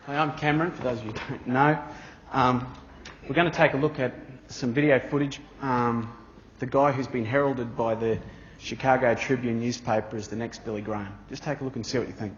Hi, I'm Cameron, for those of you who don't know. We're going to take a look at some video footage. The guy who's been heralded by the Chicago Tribune newspaper as the next Billy Graham. Just take a look and see what you think.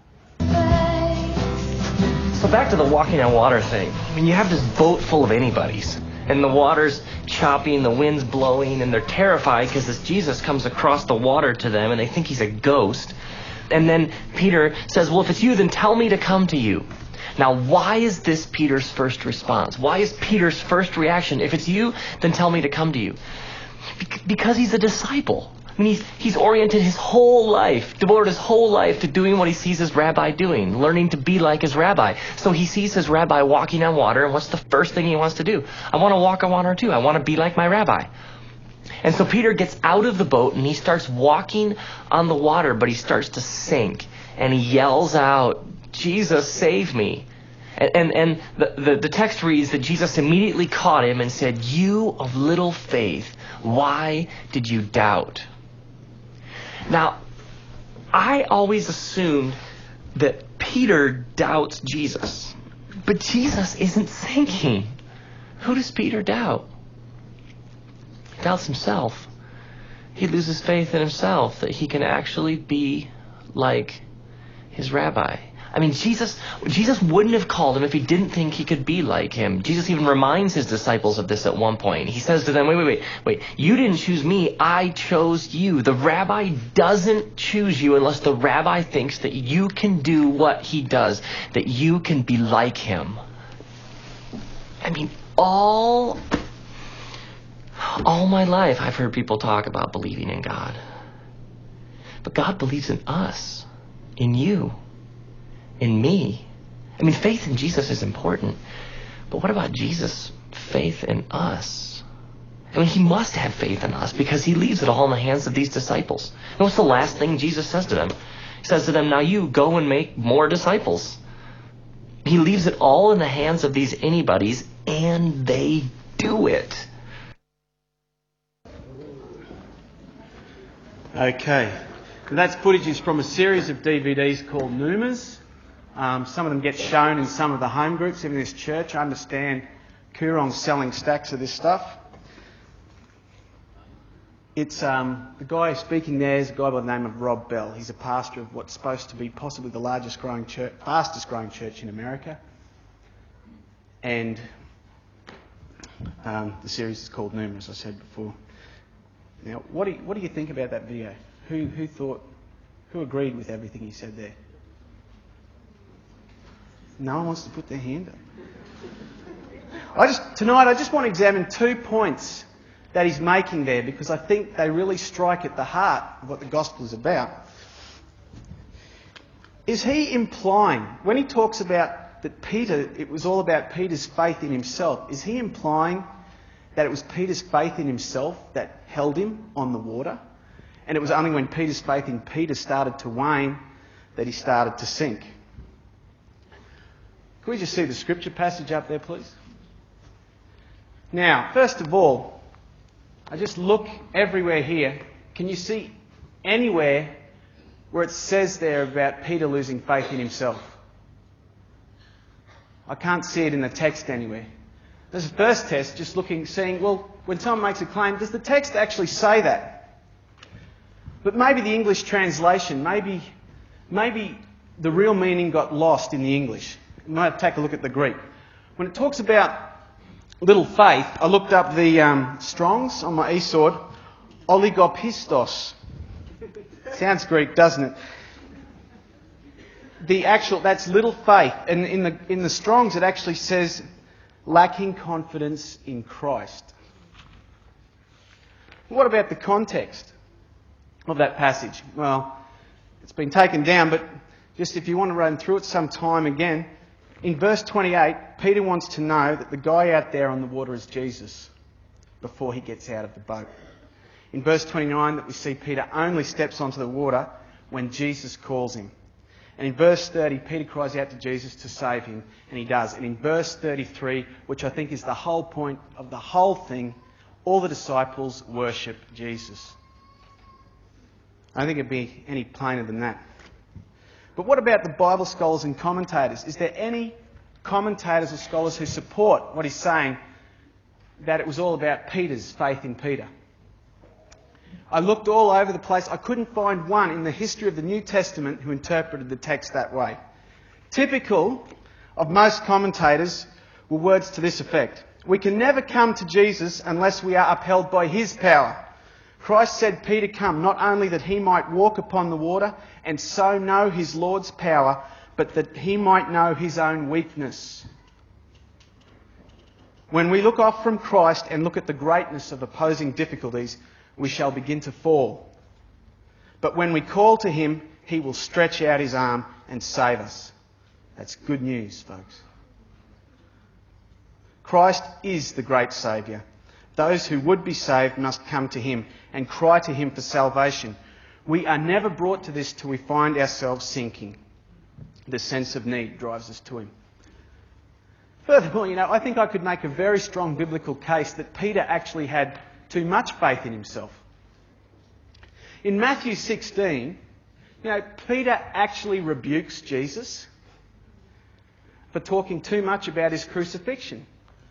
So back to the walking on water thing. I mean, you have this boat full of anybody's, and the water's choppy and the wind's blowing, and they're terrified because this Jesus comes across the water to them, and they think he's a ghost. And then Peter says, well, if it's you, then tell me to come to you. Now, why is this Peter's first response? Why is Peter's first reaction, if it's you, then tell me to come to you? Because he's a disciple. I mean, he's oriented his whole life, devoted his whole life to doing what he sees his rabbi doing, learning to be like his rabbi. So he sees his rabbi walking on water, and what's the first thing he wants to do? I want to walk on water too. I want to be like my rabbi. And so Peter gets out of the boat, and he starts walking on the water, but he starts to sink. And he yells out, Jesus, save me. And the text reads that Jesus immediately caught him and said, you of little faith, why did you doubt? Now, I always assumed that Peter doubts Jesus. But Jesus isn't sinking. Who does Peter doubt? He doubts himself. He loses faith in himself that he can actually be like his rabbi. I mean, Jesus wouldn't have called him if he didn't think he could be like him. Jesus even reminds his disciples of this at one point. He says to them, wait, you didn't choose me, I chose you. The rabbi doesn't choose you unless the rabbi thinks that you can do what he does, that you can be like him. I mean, all my life I've heard people talk about believing in God. But God believes in us, in you, in me. I mean, faith in Jesus is important. But what about Jesus' faith in us? I mean, he must have faith in us because he leaves it all in the hands of these disciples. And what's the last thing Jesus says to them? He says to them, now you go and make more disciples. He leaves it all in the hands of these anybody's, and they do it. Okay, that footage is from a series of DVDs called Numas. Some of them get shown in some of the home groups in this church. I understand Koorong's selling stacks of this stuff. It's the guy speaking there is a guy by the name of Rob Bell. He's a pastor of what's supposed to be possibly the fastest growing church in America. And the series is called Numas, as I said before. Now, what do you think about that video? Who agreed with everything he said there? No one wants to put their hand up. Tonight I just want to examine 2 points that he's making there because I think they really strike at the heart of what the gospel is about. Is he implying, when he talks about that it was all about Peter's faith in himself, is he implying that it was Peter's faith in himself that held him on the water? And it was only when Peter's faith in Peter started to wane that he started to sink? Can we just see the scripture passage up there, please? Now, first of all, I just look everywhere here. Can you see anywhere where it says there about Peter losing faith in himself? I can't see it in the text anywhere. There's a first test, just seeing, well, when someone makes a claim, does the text actually say that? But maybe the English translation, maybe the real meaning got lost in the English. You might take a look at the Greek. When it talks about little faith, I looked up the Strongs on my eSword. Oligopistos. Sounds Greek, doesn't it? That's little faith. And in the Strongs it actually says lacking confidence in Christ. What about the context of that passage? Well, it's been taken down, but just if you want to run through it sometime again, in verse 28, Peter wants to know that the guy out there on the water is Jesus before he gets out of the boat. In verse 29, that we see Peter only steps onto the water when Jesus calls him. And in verse 30, Peter cries out to Jesus to save him, and he does. And in verse 33, which I think is the whole point of the whole thing, all the disciples worship Jesus. I don't think it'd be any plainer than that. But what about the Bible scholars and commentators? Is there any commentators or scholars who support what he's saying, that it was all about Peter's faith in Peter? I looked all over the place. I couldn't find one in the history of the New Testament who interpreted the text that way. Typical of most commentators were words to this effect: we can never come to Jesus unless we are upheld by his power. Christ said, Peter, come, not only that he might walk upon the water and so know his Lord's power, but that he might know his own weakness. When we look off from Christ and look at the greatness of opposing difficulties, we shall begin to fall. But when we call to him, he will stretch out his arm and save us. That's good news, folks. Christ is the great Saviour. Those who would be saved must come to him and cry to him for salvation. We are never brought to this till we find ourselves sinking. The sense of need drives us to him. Furthermore, I think I could make a very strong biblical case that Peter actually had too much faith in himself. In Matthew 16, Peter actually rebukes Jesus for talking too much about his crucifixion.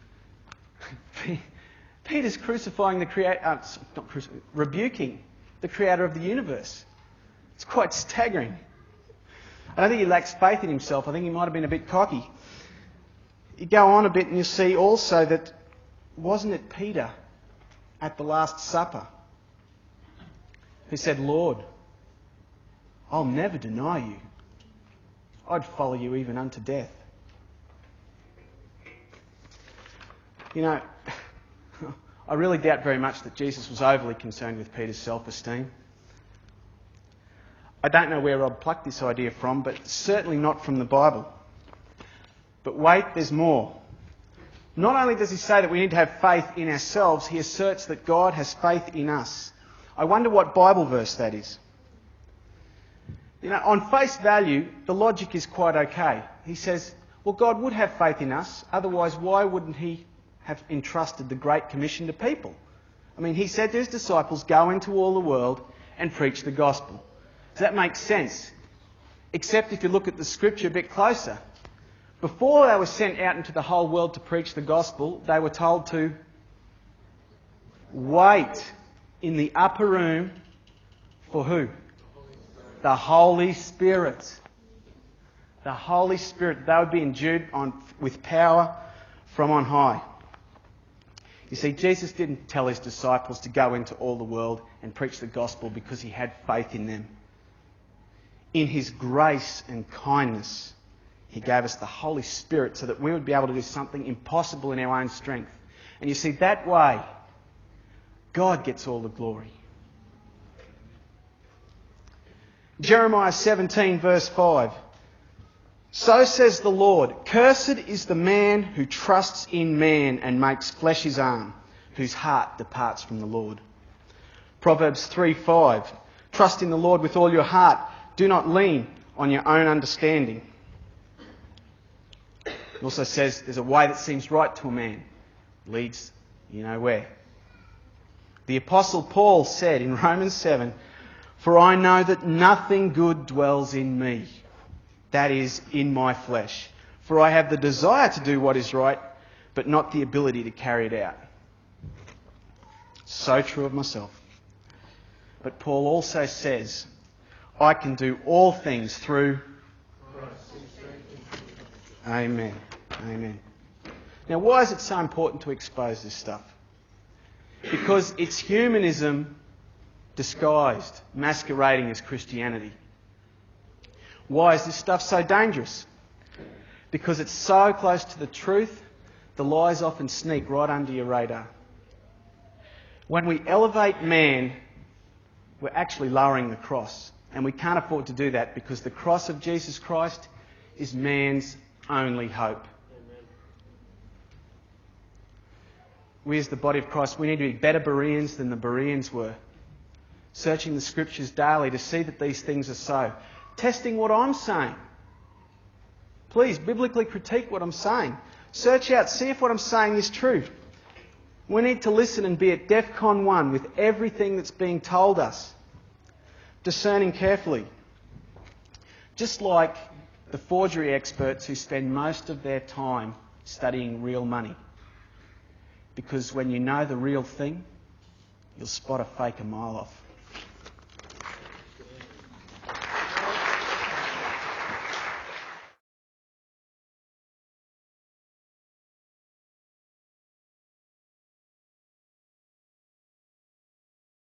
Peter's rebuking the creator of the universe. It's quite staggering. I don't think he lacks faith in himself. I think he might have been a bit cocky. You go on a bit and you see also that, wasn't it Peter at the Last Supper who said, Lord, I'll never deny you. I'd follow you even unto death. I really doubt very much that Jesus was overly concerned with Peter's self-esteem. I don't know where Rob plucked this idea from, but certainly not from the Bible. But wait, there's more. Not only does he say that we need to have faith in ourselves, he asserts that God has faith in us. I wonder what Bible verse that is. On face value, the logic is quite okay. He says, well, God would have faith in us, otherwise why wouldn't he have entrusted the Great Commission to people? He said to his disciples, go into all the world and preach the gospel. Does that make sense? Except if you look at the scripture a bit closer. Before they were sent out into the whole world to preach the gospel, they were told to wait in the upper room for who? The Holy Spirit. The Holy Spirit. They would be endued with power from on high. You see, Jesus didn't tell his disciples to go into all the world and preach the gospel because he had faith in them. In his grace and kindness, he gave us the Holy Spirit so that we would be able to do something impossible in our own strength. And you see, that way, God gets all the glory. Jeremiah 17 verse 5. So says the Lord, cursed is the man who trusts in man and makes flesh his arm, whose heart departs from the Lord. Proverbs 3:5. Trust in the Lord with all your heart. Do not lean on your own understanding. It also says there's a way that seems right to a man. Leads you know where. The Apostle Paul said in Romans 7, for I know that nothing good dwells in me, that is, in my flesh. For I have the desire to do what is right, but not the ability to carry it out. So true of myself. But Paul also says, I can do all things through Christ. Amen. Amen. Now, why is it so important to expose this stuff? Because it's humanism disguised, masquerading as Christianity. Why is this stuff so dangerous? Because it's so close to the truth, the lies often sneak right under your radar. When we elevate man, we're actually lowering the cross. And we can't afford to do that because the cross of Jesus Christ is man's only hope. Amen. We as the body of Christ, we need to be better Bereans than the Bereans were. Searching the scriptures daily to see that these things are so. Testing what I'm saying. Please, biblically critique what I'm saying. Search out, see if what I'm saying is true. We need to listen and be at DEFCON 1 with everything that's being told us. Discerning carefully. Just like the forgery experts who spend most of their time studying real money. Because when you know the real thing, you'll spot a fake a mile off.